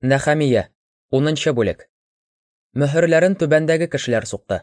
Нәхәмия, 10-нчы бүлек. Мөһерләрен түбәндәге кешеләр суҡты.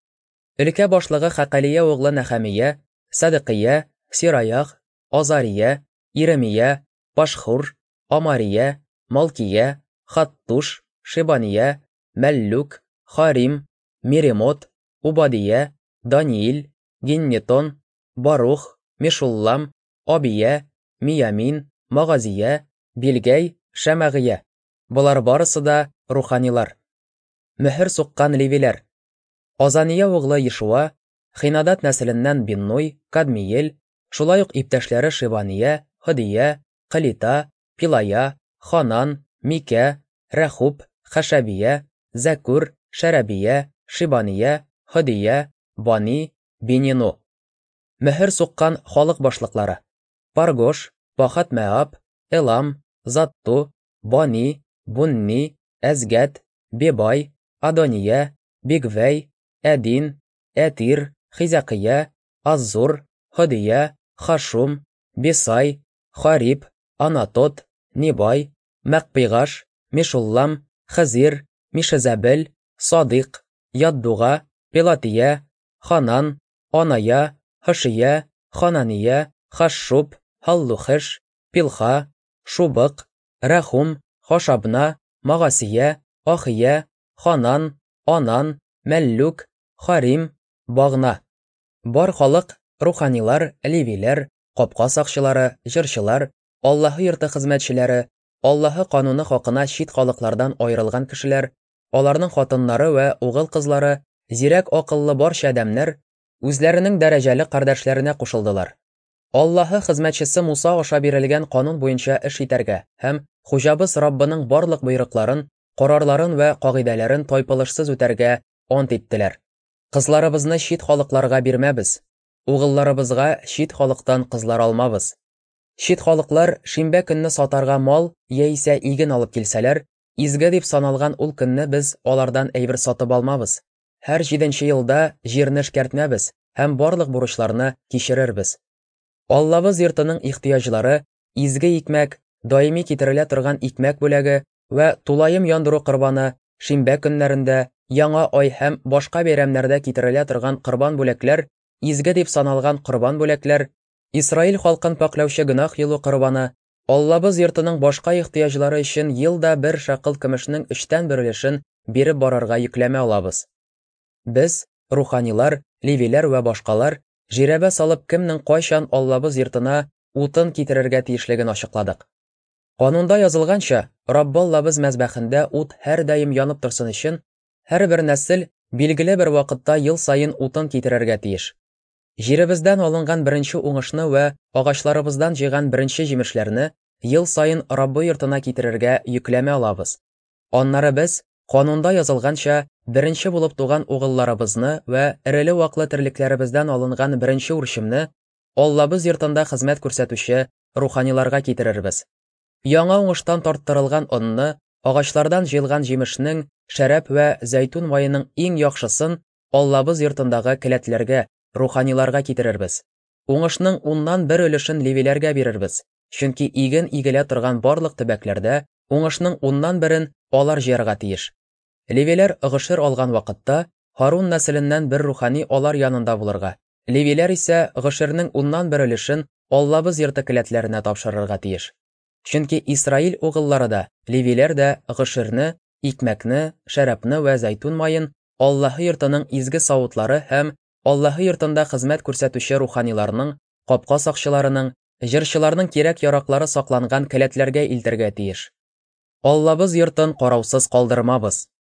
Өлкә башлығы Хәҡәлия углы Нәхәмия, Сәдиҡия, Сираях, Азария, Иремия, Пашхур, Амария, Малкия, Хаттуш, Шибания, Мәллүк, Харим, Миремот, Убадия, Даниил, Гиннетон, Барух, Мишуллам, Абия, Миямин, Мағазия, Билгәй, Шәмәғия. Булар барысы да руханилар. Мөһер суҡҡан левиләр. Азания углы Ешуа, Хинадат нәселеннән Биннуй, Кадмиел, шулай уҡ иптәшләре Шибания, Һыдия, Ҡылита, Пилая, Ханан, Микә, Рәхүб, Хәшәбия, Зәкүр, Шәрәбия, Шибания, Һыдия, Бани, Бинину. Мөһер суҡҡан халыҡ башлыҡлары. Паргош, Пахат-Мәап, Элам, Затту, Бани, Бунни, Әзгәт, Бебай, Адония, Бигвәй, Әдин, Әтир, Хизәҡия, Аззур, Һыдия, Хашум, Бисай, Хариб, Анатот, Нибай, Мәҡпиғаш, Мишуллам, Хәзир, Мишезәбел, Садиҡ, Яддуға, Пелатия, Ханан, Аная, Хышия, Ханания, Хашшуб, Һаллухеш, Пилха, Шубыҡ, Рәхум, Хашабна, Мағасия, Ахия, Ханан, Анан, Мәллүк, Харим, Бағна. Бар халыҡ, руханилар, левиләр, ҡапҡа саҡчылары, жырчылар, Аллаһы йорты хеҙмәтселәре, Аллаһы ҡануны хаҡына шит халыҡлардан айырылған кешеләр, аларның хатыннары вә уғыл-ҡыҙлары, зирәк аҡыллы барша әҙәмнәр үҙләренең дәрәжәле ҡәрҙәшләренә ҡушылдылар. Аллаһы хеҙмәтчесе Муса аша бирелгән ҡанун буйынса эш итәргә һәм Хужабыз Раббының барлыҡ бойороҡларын, ҡарарҙарын вә ҡағиҙәләрен тайпылышсыз үтәргә ант иттеләр. Ҡызларыбыҙны шит халыҡларға бирмәбеҙ, уғылларыбыҙға шит халыҡтан ҡызлар алмабыҙ. Шит халыҡлар шимбә көнне сатарға мал йәисә иген алып килсәләр, изге дип саналған ул көнне без алардан әйбер сатып алмабыҙ. Һәр 7-нче йылда җирне эшкәртмәбеҙ һәм барлыҡ бурычларны кисерербеҙ. Аллабыз йортоның ихтыяжлары, изге икмәк, даими китерелә торған икмәк бүләге вә тулайым яндыру ҡорбаны, шимбә көннәрендә, яңа ай һәм башҡа бәйрәмнәрҙә китерелә торған ҡорбан бүләкләр, изге дип саналған ҡорбан бүләкләр, Исраил халҡын паклаучы гөнаһ юлы ҡорбаны, Аллабыз йортоның башҡа ихтыяжлары өсөн йылда 1 шәҡел көмөшнең 3-тән 1 өлөшөн биреп барырға йөкләмә алабыз. Без, руханилар, левиләр вә башҡалар, жирәбә салып кемнең ҡайшан Аллабыз йортона утын китерергә тейешлеген ашыҡладык. Ҡанунда язылғанса, Раббаллабыз мәзбәхендә ут һәр даим янып торсын өсөн, һәр бер нәсел билгеле бер ваҡытта йыл сайын утын китерергә тейеш. Җиребездән алынған беренче уңышны вә ағачларыбыздан җыйған беренче җимешләрне йыл сайын Раббы йортына китерергә йөкләмә алабыз. Аннары без, ҡанунда язылғанса, беренче булып туған уғылларыбызны вә эреле-ваҡлы терлекләребездән алынған беренче үршемне Аллабыз йортында хеҙмәт күрсәтүче руханиларға китерербез. Яңа уңыштан тарттырылған онны, ағачлардан җыйылған җимешнең, шәрәп вә зәйтүн майының иң яҡшысын Аллабыз йортындағы келәтләргә, руханиларға китерербез. Уңышның 10-нан 1 өлөшөн левиләргә бирербез, чөнки иген игелә торған барлыҡ төбәкләрдә уңышның 10-нан 1-ен алар җыярға тейеш. Левиләр ығышыр алған ваҡытта Харун нәселеннән бер рухани алар янында булырға, левиләр исә ғышырның 10-нан 1 өлөшөн Аллабыз йорты келәтләренә тапшырырға тейеш. Чөнки Исраил уғыллары да, левиләр дә ғышырны, икмәкне, шәрәпне вә зәйтүн майын Аллаһы йортының изге сауытлары һәм Аллаһы йортында хеҙмәт күрсәтүче руханиларның, ҡапҡа саҡчыларының, жырчыларның кирәк-яраҡлары саҡланған келәтләргә илтергә тейеш. Аллабыз йортон ҡараусыз ҡалдырмабыҙ.